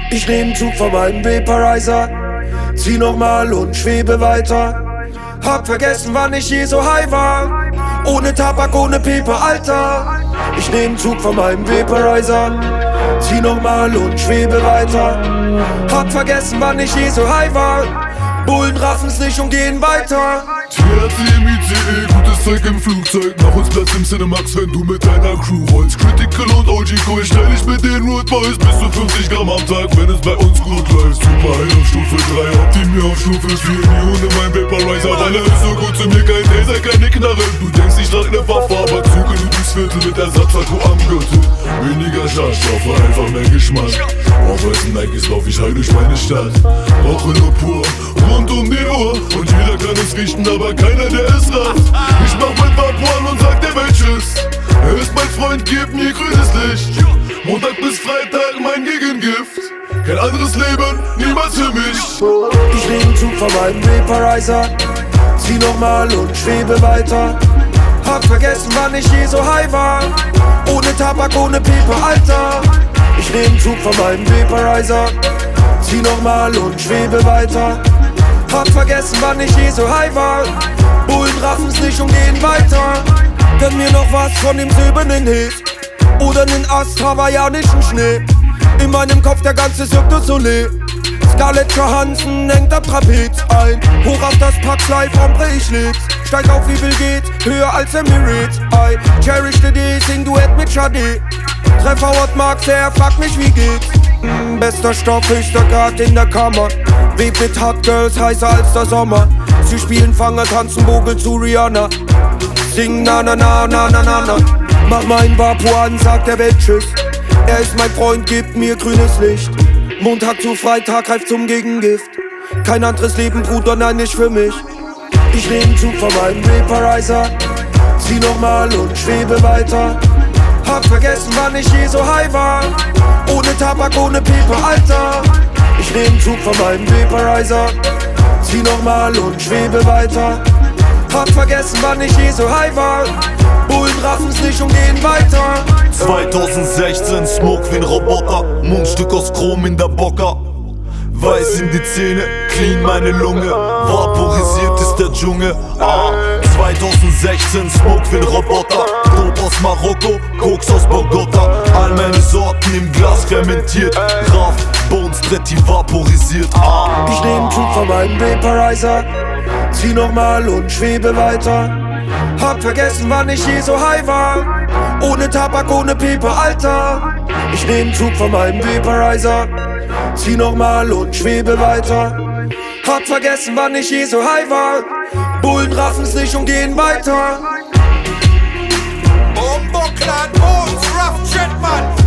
Ich nehm Zug von meinem Vaporizer, zieh nochmal und schwebe weiter. Hab vergessen, wann ich je so high war. Ohne Tabak, ohne Pepe, Alter. Ich nehm Zug von meinem Vaporizer, zieh nochmal und schwebe weiter. Hab vergessen, wann ich je so high war. Bullen raffen's nicht und gehen weiter. THC im ICE, gutes Zeug im Flugzeug. Mach uns Platz im Cinemax, wenn du mit deiner Crew rollst. Critical und OG cool, stell dich mit den Road Boys. Bis zu 50 Gramm am Tag, wenn es bei uns gut läuft. Super High auf Stufe 3, Optimier auf Stufe 4. Die Hunde mein Vaporizer, weil er ist so gut zu mir. Kein Taser, keine Knarre. Du denkst, ich trag ne Waffe, aber züge du durchs Viertel mit Ersatzakku am Gürtel. Weniger Schadstoffe, einfach mehr Geschmack. Auf weißen Nikes lauf ich heil durch meine Stadt. Rauche nur pur, rund um die Uhr. Und jeder kann es riechen, aber keiner, der es rafft. Ich mach mein Vapor an und sag der Welt Tschüss. Er ist mein Freund, gib mir grünes Licht. Montag bis Freitag mein Gegengift. Kein anderes Leben, niemals für mich. Ich nehm Zug von meinem Vaporizer, zieh nochmal und schwebe weiter. Hab vergessen, wann ich je so high war. Ohne Tabak, ohne Pepe, Alter. Ich nehm Zug von meinem Vaporizer, zieh nochmal und schwebe weiter. Hab vergessen, wann ich je so high war. Bullen raffen's nicht und gehen weiter. Gönn mir noch was von dem silbernen Hit oder nen Ast hawaiianischen Schnee. In meinem Kopf der ganze Cirque du Soleil. Scarlett Johansson hängt am Trapez ein. Hoch auf das Pack Live Ombre, ich leb's. Steig auf wie Bill geht, höher als Emirates. I cherish the day, sing Duett mit Sade. Treff Howard Marks, er fragt mich wie geht's. Bester Stoff, höchster Grad in der Kammer. Webt mit Hot Girls, heißer als der Sommer. Sie spielen Fanger, tanzen Vogel zu Rihanna. Sing na na na na na na na. Mach mein Vapor an, sagt der Welt Tschüss. Er ist mein Freund, gibt mir grünes Licht. Montag zu Freitag greift zum Gegengift. Kein anderes Leben, Bruder, nein, nicht für mich. Ich nehm Zug von meinem Vaporizer, zieh nochmal und schwebe weiter. Hab vergessen, wann ich je so high war. Ohne Tabak, ohne Pepe, Alter. Ich nehm Zug von meinem Vaporizer, zieh nochmal und schwebe weiter. Hab vergessen, wann ich je so high war. Bullen raffen's nicht und gehen weiter. 2016, Smoke wie ein Roboter. Mundstück aus Chrom in der Bocker. Weiß in die Zähne, clean meine Lunge. Vaporisiert ist der Dschungel. 2016, Smoke wie ein Roboter. Dope aus Marokko, Koks aus Bogota. All meine Sorten im Glas fermentiert. Raff, Bones, Tretti vaporisiert. Ich nehm Zug von meinem Vaporizer, zieh nochmal und schwebe weiter. Hab vergessen, wann ich je so high war. Ohne Tabak, ohne Pepe, Alter. Ich nehm Zug von meinem Vaporizer, zieh nochmal und schwebe weiter. Hab vergessen, wann ich je so high war. Bullen raffen's nicht und gehen weiter. Bombo Clan, Bones, Rough Chat, Mann.